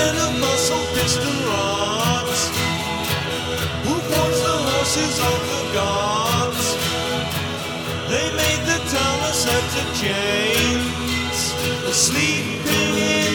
men of muscle, piston rods. Who forged the horses of the gods? They made the Thomas and the James, sleeping in